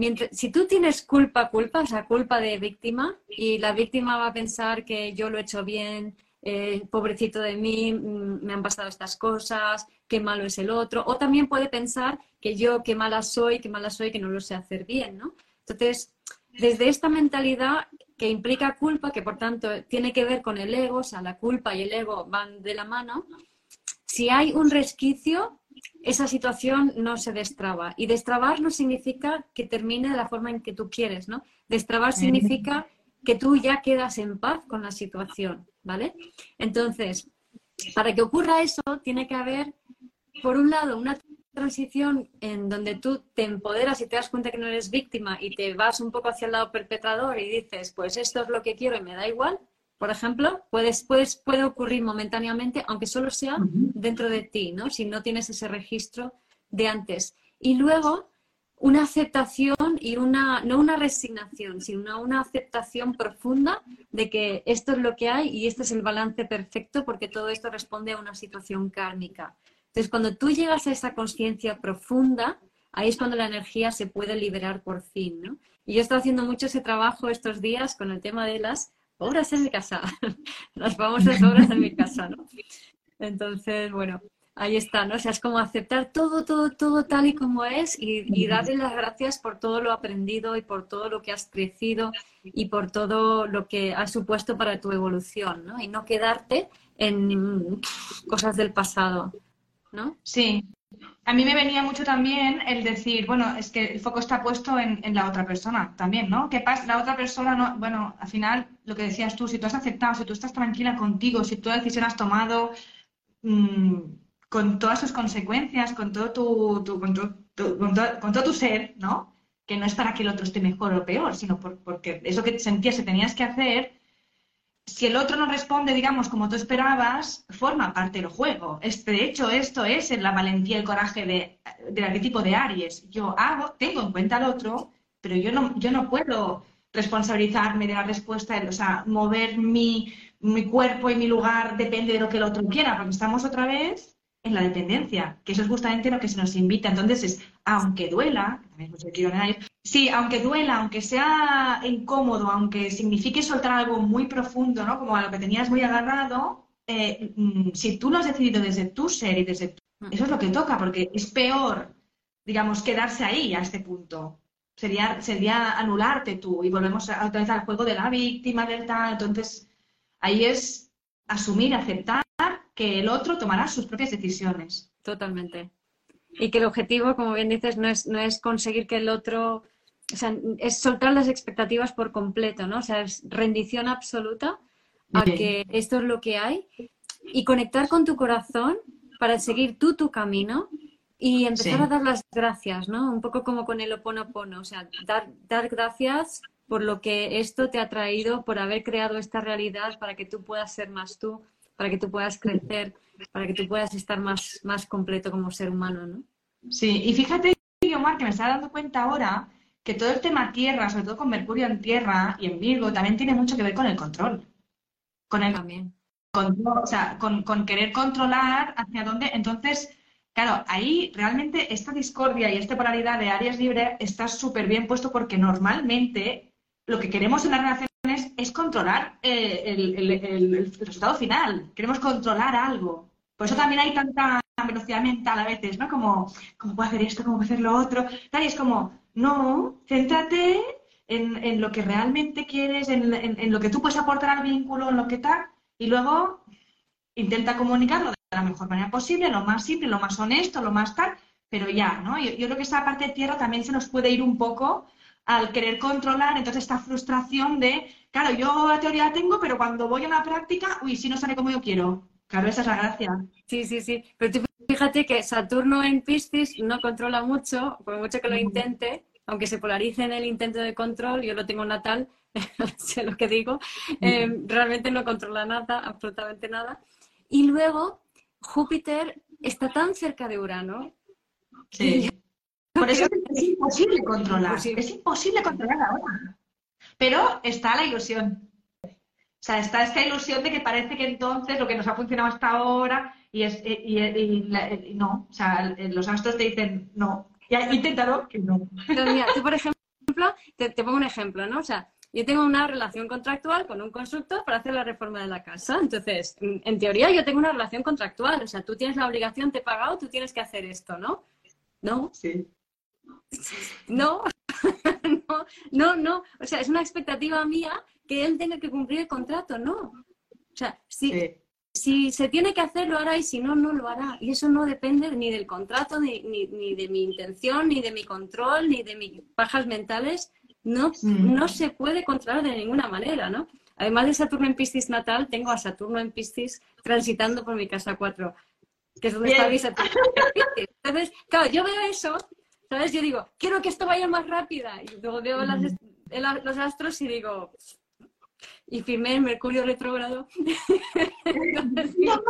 si tú tienes culpa, o sea, culpa de víctima, y la víctima va a pensar que yo lo he hecho bien, pobrecito de mí, me han pasado estas cosas, qué malo es el otro, o también puede pensar que yo, qué mala soy, que no lo sé hacer bien, ¿no? Entonces, desde esta mentalidad que implica culpa, que por tanto tiene que ver con el ego, o sea, la culpa y el ego van de la mano, si hay un resquicio, esa situación no se destraba. Y destrabar no significa que termine de la forma en que tú quieres, ¿no? Destrabar significa que tú ya quedas en paz con la situación, ¿vale? Entonces, para que ocurra eso, tiene que haber, por un lado, una transición en donde tú te empoderas y te das cuenta que no eres víctima y te vas un poco hacia el lado perpetrador y dices, pues esto es lo que quiero y me da igual. Por ejemplo, puede ocurrir momentáneamente, aunque solo sea ujú. dentro de ti, ¿no? Si no tienes ese registro de antes. Y luego una aceptación y no una resignación, sino una aceptación profunda de que esto es lo que hay y este es el balance perfecto porque todo esto responde a una situación kármica. Entonces, cuando tú llegas a esa conciencia profunda, ahí es cuando la energía se puede liberar por fin, ¿no? Y yo estoy haciendo mucho ese trabajo estos días con el tema de las obras en mi casa, las famosas obras en mi casa, ¿no? Entonces, bueno, ahí está, ¿no? O sea, es como aceptar todo, todo, todo tal y como es y darle las gracias por todo lo aprendido y por todo lo que has crecido y por todo lo que has supuesto para tu evolución, ¿no? Y no quedarte en cosas del pasado, ¿no? Sí, A mí me venía mucho también el decir, bueno, es que el foco está puesto en la otra persona también, ¿no? ¿Qué pasa? La otra persona, no, bueno, al final, lo que decías tú, si tú has aceptado, si tú estás tranquila contigo, si tú la decisión has tomado mm, con todas sus consecuencias, con todo con todo tu ser, ¿no? Que no es para que el otro esté mejor o peor, sino porque eso que sentías que tenías que hacer, si el otro no responde, digamos, como tú esperabas, forma parte del juego. De hecho, esto es la valentía y el coraje del arquetipo de Aries. Tengo en cuenta al otro, pero yo no puedo responsabilizarme de la respuesta, o sea, mover mi cuerpo y mi lugar depende de lo que el otro quiera, porque estamos otra vez en la dependencia, que eso es justamente lo que se nos invita. Entonces, aunque duela, también es mucho quiero en sí, aunque duela, aunque sea incómodo, aunque signifique soltar algo muy profundo, ¿no? Como a lo que tenías muy agarrado, si tú lo has decidido desde tu ser y desde eso es lo que toca, porque es peor, digamos, quedarse ahí a este punto. Sería anularte tú y volvemos otra vez al juego de la víctima, del tal. Entonces, ahí es asumir, aceptar que el otro tomará sus propias decisiones. Totalmente. Y que el objetivo, como bien dices, no es conseguir que el otro, o sea, es soltar las expectativas por completo, ¿no? O sea, es rendición absoluta a que esto es lo que hay y conectar con tu corazón para seguir tú tu camino y empezar a dar las gracias, ¿no? Un poco como con el Ho'oponopono, o sea, dar gracias por lo que esto te ha traído, por haber creado esta realidad para que tú puedas ser más tú, para que tú puedas crecer, para que tú puedas estar más completo como ser humano, ¿no? Sí, y fíjate, Omar, que me estaba dando cuenta ahora que todo el tema tierra, sobre todo con Mercurio en tierra y en Virgo, también tiene mucho que ver con el control. Con el También. control, o sea, con querer controlar hacia dónde. Entonces, claro, ahí realmente esta discordia y esta polaridad de Aries libre está súper bien puesto porque normalmente lo que queremos en las relaciones es controlar el resultado final. Queremos controlar algo. Por eso también hay tanta velocidad mental a veces, ¿no? Como, ¿cómo puedo hacer esto? ¿Cómo puedo hacer lo otro? Tal, y es como, no, céntrate en lo que realmente quieres, en lo que tú puedes aportar al vínculo, en lo que tal, y luego intenta comunicarlo de la mejor manera posible, lo más simple, lo más honesto, lo más tal, pero ya, ¿no? Yo creo que esa parte de tierra también se nos puede ir un poco al querer controlar, entonces esta frustración de, claro, yo la teoría la tengo, pero cuando voy a la práctica, uy, si no sale como yo quiero. Claro, esa es la gracia. Sí, sí, sí. Pero tú fíjate que Saturno en Piscis no controla mucho, por mucho que lo intente, aunque se polarice en el intento de control, yo lo tengo natal, sé lo que digo, realmente no controla nada, absolutamente nada. Y luego Júpiter está tan cerca de Urano. Sí. Por eso es imposible controlar. Imposible. Es imposible controlar ahora. Pero está la ilusión. O sea, está esta ilusión de que parece que entonces lo que nos ha funcionado hasta ahora y no. O sea, los astros te dicen no. Ya, inténtalo, que no. Pero mira, tú, por ejemplo, te pongo un ejemplo, ¿no? O sea, yo tengo una relación contractual con un constructor para hacer la reforma de la casa. Entonces, en teoría yo tengo una relación contractual. O sea, tú tienes la obligación, te he pagado, tú tienes que hacer esto, ¿no? No, Sí. no, no. O sea, es una expectativa mía que él tenga que cumplir el contrato, ¿no? O sea, si se tiene que hacer, lo hará y si no, no lo hará. Y eso no depende ni del contrato, ni de mi intención, ni de mi control, ni de mis pajas mentales. No se puede controlar de ninguna manera, ¿no? Además de Saturno en Piscis natal, tengo a Saturno en Piscis transitando por mi casa 4, que es donde está mi Saturno en Piscis. Entonces, claro, yo veo eso, ¿sabes? Yo digo, quiero que esto vaya más rápida. Y luego veo los astros y digo... Y firmé en Mercurio retrógrado. No.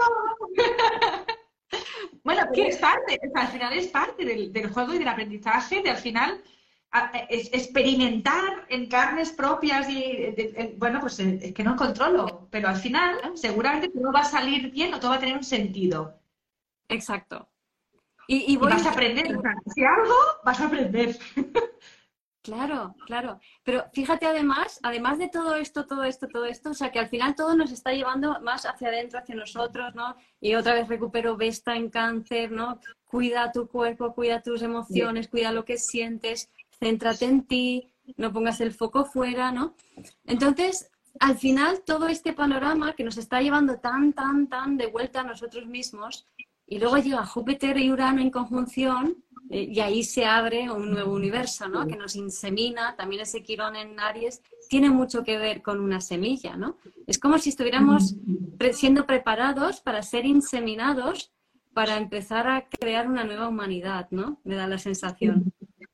Bueno, pero es parte, o sea, al final es parte del juego y del aprendizaje, de al final experimentar en carnes propias bueno, pues es que no controlo, pero al final seguramente todo va a salir bien o todo va a tener un sentido. Exacto. Y vas a aprender, o sea, si algo vas a aprender. Claro. Pero fíjate además de todo esto, o sea, que al final todo nos está llevando más hacia adentro, hacia nosotros, ¿no? Y otra vez recupero Vesta en Cáncer, ¿no? Cuida tu cuerpo, cuida tus emociones, cuida lo que sientes, céntrate en ti, no pongas el foco fuera, ¿no? Entonces, al final todo este panorama que nos está llevando tan de vuelta a nosotros mismos, Y luego llega Júpiter y Urano en conjunción y ahí se abre un nuevo universo, ¿no? Que nos insemina. También ese Quirón en Aries tiene mucho que ver con una semilla, ¿no? Es como si estuviéramos siendo preparados para ser inseminados para empezar a crear una nueva humanidad, ¿no? Me da la sensación.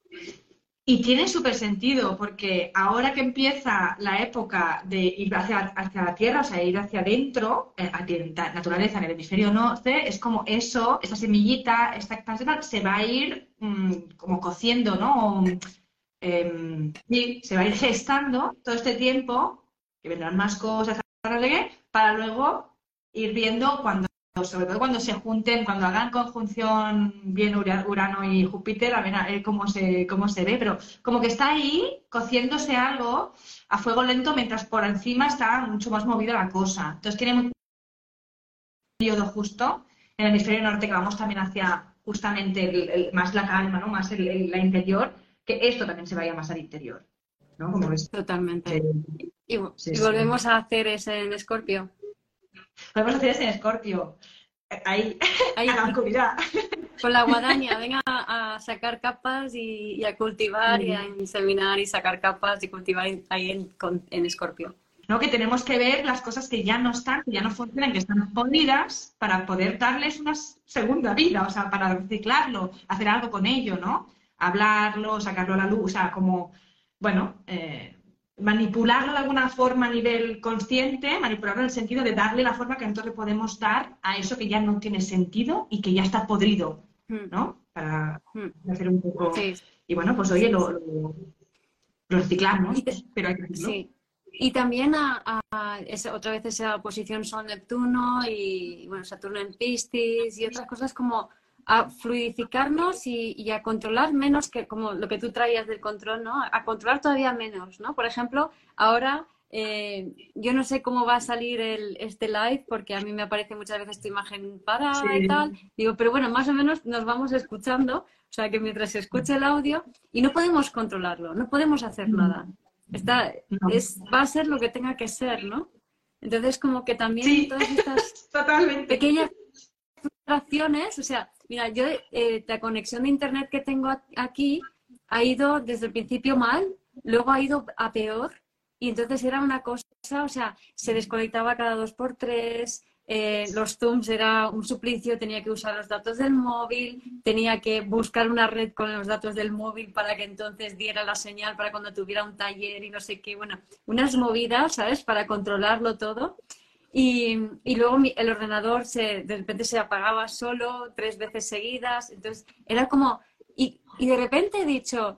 Y tiene súper sentido, porque ahora que empieza la época de ir hacia la Tierra, o sea, ir hacia adentro, la naturaleza en el hemisferio norte, es como eso, esa semillita, esta expansión, se va a ir como cociendo, ¿no? Sí, se va a ir gestando todo este tiempo, que vendrán más cosas, para luego ir viendo sobre todo cuando se junten, cuando hagan conjunción bien Urano y Júpiter, a ver cómo se ve, pero como que está ahí cociéndose algo a fuego lento mientras por encima está mucho más movida la cosa. Entonces tiene un periodo justo en el hemisferio norte que vamos también hacia justamente más la calma, ¿no? Más la interior, que esto también se vaya más al interior, ¿no? Como ves. Totalmente. Y Sí. volvemos a hacer ese en Escorpio. Podemos hacer eso en Escorpio. Ahí, a la oscuridad. Con la guadaña, venga a sacar capas y a cultivar y a inseminar y sacar capas y cultivar ahí en Escorpio. ¿No? Que tenemos que ver las cosas que ya no están, que ya no funcionan, que están podridas, para poder darles una segunda vida, o sea, para reciclarlo, hacer algo con ello, ¿no? Hablarlo, sacarlo a la luz, o sea, como, bueno, manipularlo de alguna forma a nivel consciente, manipularlo en el sentido de darle la forma que nosotros le podemos dar a eso que ya no tiene sentido y que ya está podrido, ¿no? Para hacer un poco... Sí. Y bueno, pues oye, lo reciclamos, pero hay que hacerlo. Sí. Y también otra vez esa oposición Sol-Neptuno y bueno, Saturno en Piscis y otras cosas como a fluidificarnos y a controlar menos, que como lo que tú traías del control, ¿no? A controlar todavía menos, ¿no? Por ejemplo, ahora yo no sé cómo va a salir este live porque a mí me aparece muchas veces tu imagen parada y tal. Digo, pero bueno, más o menos nos vamos escuchando, o sea que mientras se escucha el audio y no podemos controlarlo, no podemos hacer nada. Va a ser lo que tenga que ser, ¿no? Entonces como que también todas estas pequeñas frustraciones, o sea, mira, yo la conexión de internet que tengo aquí ha ido desde el principio mal, luego ha ido a peor y entonces era una cosa, o sea, se desconectaba cada 2x3, los Zooms era un suplicio, tenía que usar los datos del móvil, tenía que buscar una red con los datos del móvil para que entonces diera la señal para cuando tuviera un taller y no sé qué, bueno, unas movidas, ¿sabes? Para controlarlo todo. Y luego el ordenador de repente se apagaba solo 3 veces seguidas, entonces era como... Y de repente he dicho,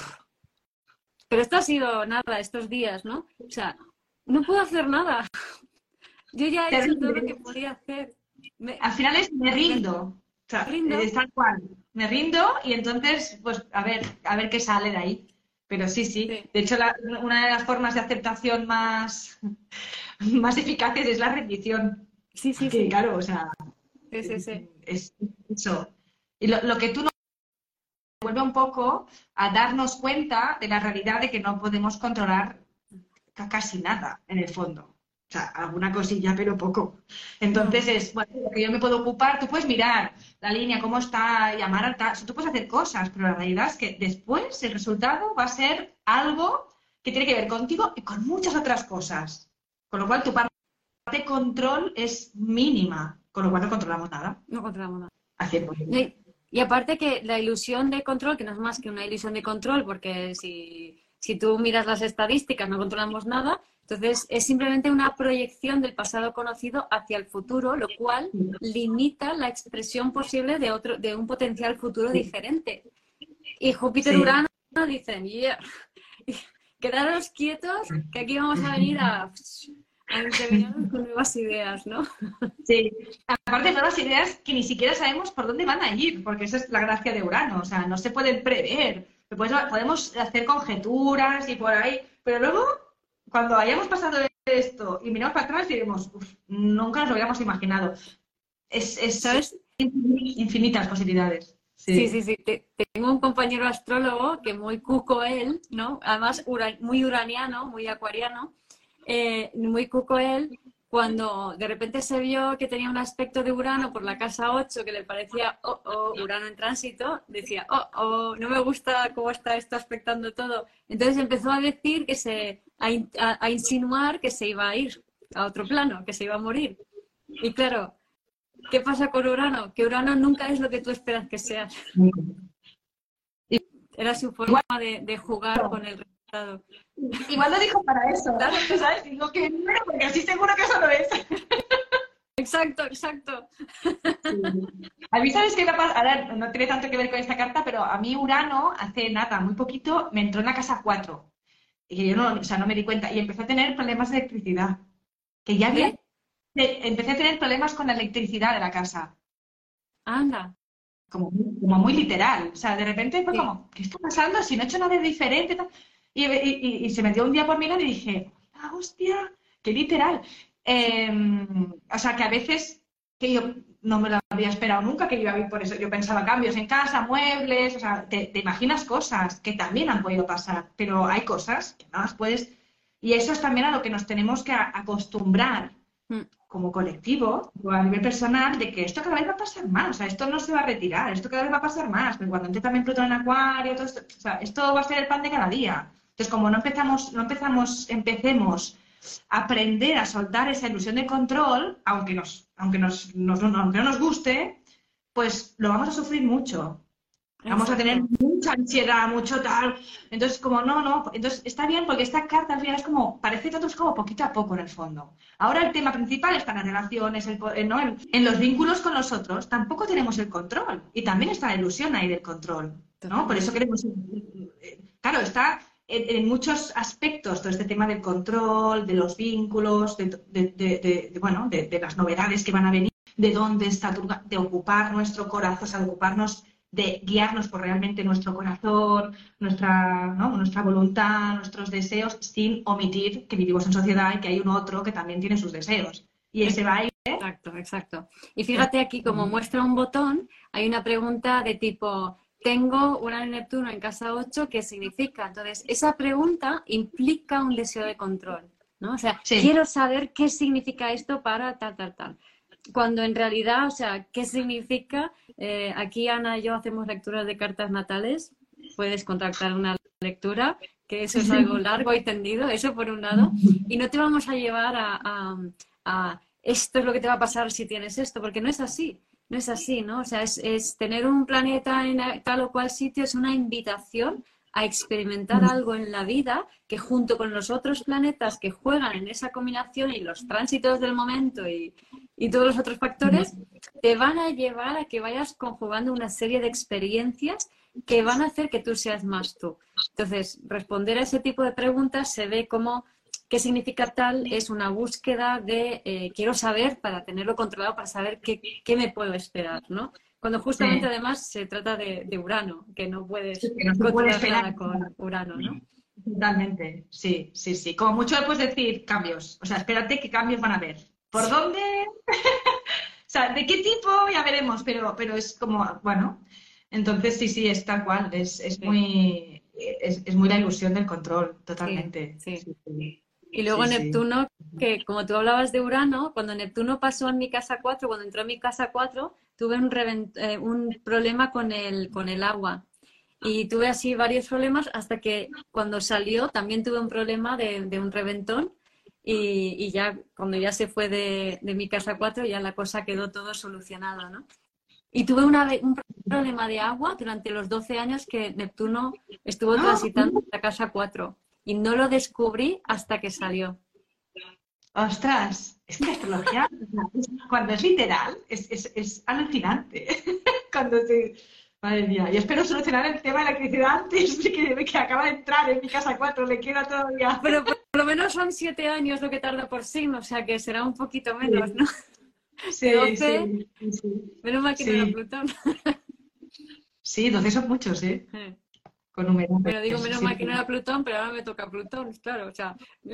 pero esto ha sido nada, estos días, ¿no? O sea, no puedo hacer nada. Yo ya he hecho todo lo que podía hacer. Al final me rindo. O sea, es tal cual. Me rindo y entonces, pues, a ver qué sale de ahí. Pero sí. De hecho, una de las formas de aceptación más eficaces es la rendición. Sí. Claro, o sea, sí. Es eso. Y lo que tú nos vuelve un poco a darnos cuenta de la realidad de que no podemos controlar casi nada, en el fondo. O sea, alguna cosilla, pero poco. Entonces bueno, lo que yo me puedo ocupar, tú puedes mirar la línea, cómo está, llamar al tal, tú puedes hacer cosas, pero la realidad es que después el resultado va a ser algo que tiene que ver contigo y con muchas otras cosas. Con lo cual tu parte de control es mínima, con lo cual no controlamos nada. No controlamos nada. Haciendo. Y aparte que la ilusión de control, que no es más que una ilusión de control, porque si tú miras las estadísticas no controlamos nada, entonces es simplemente una proyección del pasado conocido hacia el futuro, lo cual limita la expresión posible de un potencial futuro diferente. Y Júpiter-Urano dicen, quedaros quietos, que aquí vamos a venir a intervenirnos con nuevas ideas, ¿no? Sí, aparte de nuevas ideas que ni siquiera sabemos por dónde van a ir, porque esa es la gracia de Urano, o sea, no se pueden prever. Podemos hacer conjeturas y por ahí, pero luego, cuando hayamos pasado esto y miramos para atrás, diremos, nunca nos lo habíamos imaginado. ¿Sabes? Infinitas posibilidades. Sí. Tengo un compañero astrólogo que muy cuco él, ¿no? Además, muy uraniano, muy acuariano, muy cuco él, cuando de repente se vio que tenía un aspecto de Urano por la casa 8 que le parecía, Urano en tránsito, decía, no me gusta cómo está esto aspectando todo. Entonces empezó a decir a insinuar que se iba a ir a otro plano, que se iba a morir. Y claro, ¿qué pasa con Urano? Que Urano nunca es lo que tú esperas que sea. Era su forma de jugar con el resultado. Igual lo dijo para eso, ¿sabes? Digo que no, porque así seguro que eso no es. Exacto. A mí, ¿sabes qué me pasa? Ahora no tiene tanto que ver con esta carta, pero a mí Urano, hace nada, muy poquito, me entró en la casa 4. Y yo no me di cuenta. Y empecé a tener problemas de electricidad. Que ya había... Empecé a tener problemas con la electricidad de la casa. Anda. Como muy literal. O sea, de repente fue como, ¿qué está pasando? Si no he hecho nada diferente. Y se metió un día por mi lado y dije, ¡ah, hostia! ¡Qué literal! O sea, que a veces, que yo no me lo había esperado nunca, que yo iba a ir por eso. Yo pensaba cambios en casa, muebles, o sea, te imaginas cosas que también han podido pasar, pero hay cosas que no las puedes... Y eso es también a lo que nos tenemos que acostumbrar como colectivo o a nivel personal, de que esto cada vez va a pasar más, o sea, esto no se va a retirar, esto cada vez va a pasar más, porque cuando entre también Plutón en Acuario, todo esto, o sea, esto va a ser el pan de cada día. Entonces, como empecemos a aprender a soltar esa ilusión de control, aunque no nos guste, pues lo vamos a sufrir mucho. Vamos a tener mucha ansiedad, mucho tal. Entonces, como no. Entonces, está bien porque esta carta al final es como, parece todo es como poquito a poco en el fondo. Ahora el tema principal está en las relaciones, ¿no? En los vínculos con los otros. Tampoco tenemos el control. Y también está la ilusión ahí del control, ¿no? Por eso queremos... Claro, está en muchos aspectos todo este tema del control, de los vínculos, de las novedades que van a venir, de dónde está, de ocupar nuestro corazón, o sea, de ocuparnos... de guiarnos por realmente nuestro corazón, nuestra voluntad, nuestros deseos, sin omitir que vivimos en sociedad y que hay un otro que también tiene sus deseos. Y ese baile... Exacto. Y fíjate aquí, como muestra un botón, hay una pregunta de tipo, tengo Urano y Neptuno en casa 8, ¿qué significa? Entonces, esa pregunta implica un deseo de control, ¿no? O sea, quiero saber qué significa esto para tal. Cuando en realidad, o sea, ¿qué significa? Aquí Ana y yo hacemos lecturas de cartas natales. Puedes contactar una lectura, que eso es algo largo y tendido, eso por un lado. Y no te vamos a llevar a esto es lo que te va a pasar si tienes esto, porque no es así. No es así, ¿no? O sea, es tener un planeta en tal o cual sitio, es una invitación a experimentar algo en la vida que junto con los otros planetas que juegan en esa combinación y los tránsitos del momento y todos los otros factores, te van a llevar a que vayas conjugando una serie de experiencias que van a hacer que tú seas más tú. Entonces, responder a ese tipo de preguntas se ve como qué significa tal, es una búsqueda de quiero saber para tenerlo controlado, para saber qué me puedo esperar, ¿no? Cuando justamente además se trata de Urano, que no puedes controlar nada con Urano, ¿no? Totalmente, sí. Como mucho le puedes decir cambios. O sea, espérate qué cambios van a haber. ¿Por dónde? O sea, ¿de qué tipo? Ya veremos, pero es como, bueno. Entonces sí, es tal cual. Es muy la ilusión del control, totalmente. Sí. Y luego Neptuno, que como tú hablabas de Urano, cuando Neptuno pasó en mi casa 4, cuando entró en mi casa 4, tuve un problema con el agua. Y tuve así varios problemas hasta que cuando salió también tuve un problema de un reventón y ya cuando ya se fue de mi casa 4 ya la cosa quedó todo solucionado, ¿no? Y tuve un problema de agua durante los 12 años que Neptuno estuvo transitando la casa 4 y no lo descubrí hasta que salió. ¡Ostras! Es que la astrología, cuando es literal, es alucinante. Madre mía, yo espero solucionar el tema de la electricidad antes de que acaba de entrar en mi casa 4, le queda todavía. Pero por lo menos son 7 años lo que tarda por signo, o sea que será un poquito menos, ¿no? Sí. Menos mal que no era Plutón. Sí, 12 son muchos, ¿eh? Con humedad. Pero digo, menos mal que no era Plutón, pero ahora me toca Plutón, claro, o sea...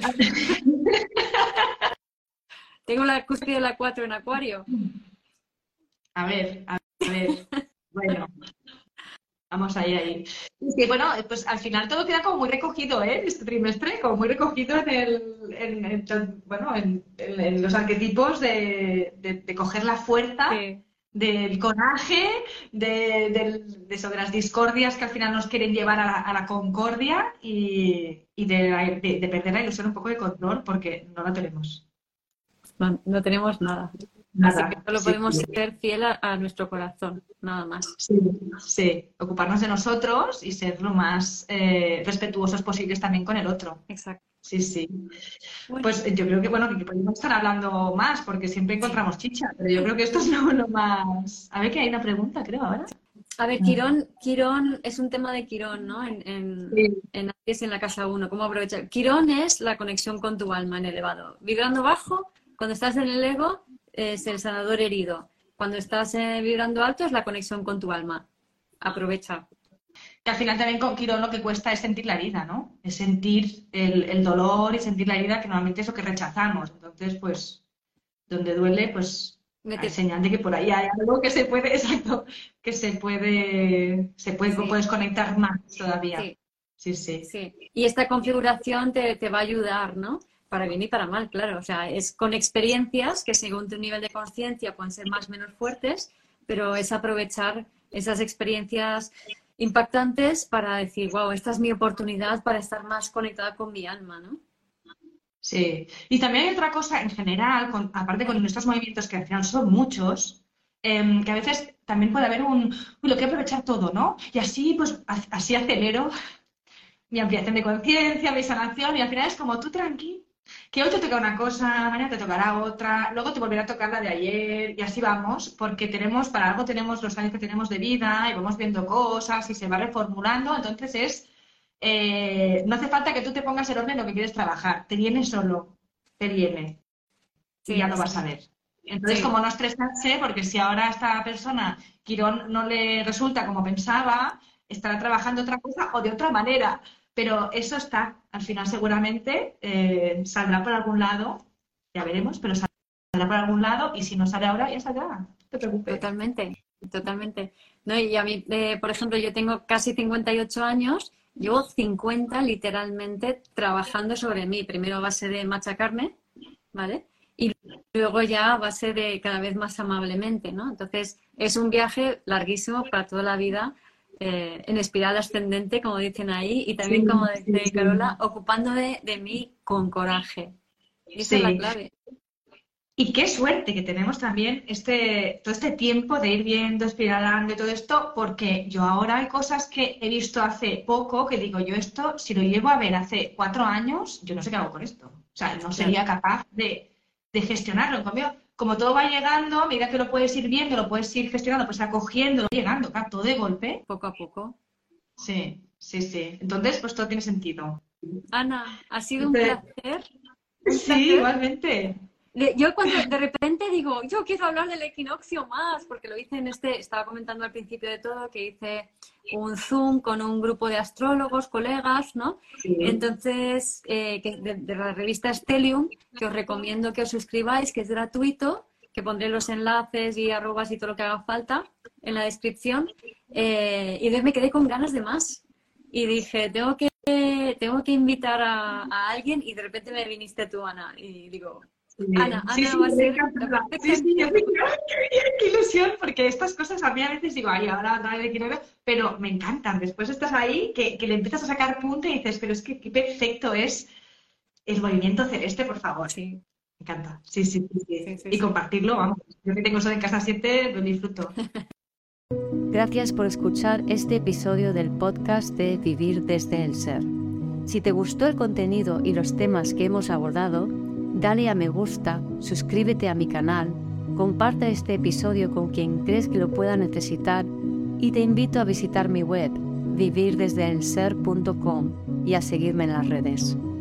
Tengo la cúspide de la 4 en Acuario. A ver. Bueno, vamos ahí. Sí, bueno, pues al final todo queda como muy recogido, ¿eh? Este trimestre, como muy recogido en los arquetipos de coger la fuerza, Sí. del coraje, de las discordias que al final nos quieren llevar a la concordia y de perder la ilusión un poco de control porque no la tenemos. No tenemos nada. Así que Nada. solo Sí, podemos sí. ser fiel a nuestro corazón, nada más. Sí, sí, ocuparnos de nosotros y ser lo más respetuosos posibles también con el otro. Exacto. Sí, sí. Bueno, Pues yo creo que, bueno, que podemos estar hablando más porque siempre encontramos chicha, pero yo creo que esto es lo más... A ver, que hay una pregunta, creo, ahora. a ver, Quirón es un tema de Quirón, ¿no? Sí. En Aries y en la casa 1, ¿cómo aprovechar? Quirón es la conexión con tu alma en elevado. Vibrando bajo, cuando estás en el ego, es el sanador herido. Cuando estás vibrando alto, es la conexión con tu alma. Aprovecha. Que al final también con Quirón lo que cuesta es sentir la herida, ¿no? Es sentir el dolor y sentir la herida, que normalmente es lo que rechazamos. Entonces, pues, donde duele, pues hay señal de que por ahí hay algo que se puede, exacto, que se puede Sí. puedes conectar más todavía. Sí. Sí, sí. Sí, y esta configuración te va a ayudar, ¿no? Para bien y para mal, claro. O sea, es con experiencias que según tu nivel de conciencia pueden ser más o menos fuertes, pero es aprovechar esas experiencias impactantes para decir, wow, esta es mi oportunidad para estar más conectada con mi alma, ¿no? Sí. Y también hay otra cosa en general, aparte con nuestros movimientos, que al final son muchos, que a veces también puede haber uy, lo quiero aprovechar todo, ¿no? Y así, pues, así acelero mi ampliación de conciencia, mi sanación, y al final es como tú tranqui, que hoy te toca una cosa, mañana te tocará otra, luego te volverá a tocar la de ayer, y así vamos, porque para algo tenemos los años que tenemos de vida, y vamos viendo cosas, y se va reformulando, entonces no hace falta que tú te pongas el orden en lo que quieres trabajar, te viene solo, te viene, y Sí, ya lo vas a ver. Entonces, sí, como no estresarse, porque si ahora a esta persona Quirón no le resulta como pensaba, estará trabajando otra cosa o de otra manera. Pero eso está, al final seguramente saldrá por algún lado, ya veremos, pero saldrá por algún lado y si no sale ahora, ya saldrá, no te preocupes. totalmente, totalmente. No, y a mí, por ejemplo, yo tengo casi 58 años, llevo 50 literalmente trabajando sobre mí, primero a base de machacarme, ¿vale? Y luego ya a base de cada vez más amablemente, ¿no? Entonces, es un viaje larguísimo para toda la vida, en espiral ascendente, como dicen ahí, y también, Sí, como sí, dice sí. Carola, ocupándome de mí con coraje. Y esa es la Sí. clave. Y qué suerte que tenemos también todo este tiempo de ir viendo, espiralando y todo esto, porque yo ahora hay cosas que he visto hace poco que digo, yo esto, si lo llevo a ver hace 4 años, yo no sé qué hago con esto. O sea, no sería capaz de gestionarlo. En cambio, como todo va llegando, a medida que lo puedes ir viendo, lo puedes ir gestionando, pues acogiendo, llegando, claro, todo de golpe. Poco a poco. Sí, sí, sí. Entonces, pues todo tiene sentido. Ana, ha sido un placer. Un Sí, placer. igualmente. Yo cuando de repente digo, yo quiero hablar del equinoccio más, porque lo hice estaba comentando al principio de todo, que hice un Zoom con un grupo de astrólogos, colegas, ¿no? Sí. Entonces, de la revista Stellium, que os recomiendo que os suscribáis, que es gratuito, que pondré los enlaces y arrobas y todo lo que haga falta en la descripción. Y entonces me quedé con ganas de más. Y dije, tengo que invitar a alguien, y de repente me viniste tú, Ana, y digo... Ana Sí, va a me ser encanta. la perfecta Sí, yo invitación. digo, ¡ay, qué bien, qué ilusión! Porque estas cosas a mí a veces digo, ay, ahora otra vez quiero ver, pero me encantan. Después estás ahí, que le empiezas a sacar punta y dices, pero es que qué perfecto es el movimiento celeste, por favor. Sí, Me encanta. Sí, sí, sí, sí. sí, sí, Y sí. compartirlo, vamos. Yo que tengo eso en casa 7, lo disfruto. Gracias por escuchar este episodio del podcast de Vivir desde el Ser. Si te gustó el contenido y los temas que hemos abordado, dale a me gusta, suscríbete a mi canal, comparte este episodio con quien crees que lo pueda necesitar y te invito a visitar mi web, vivirdesdeelser.com, y a seguirme en las redes.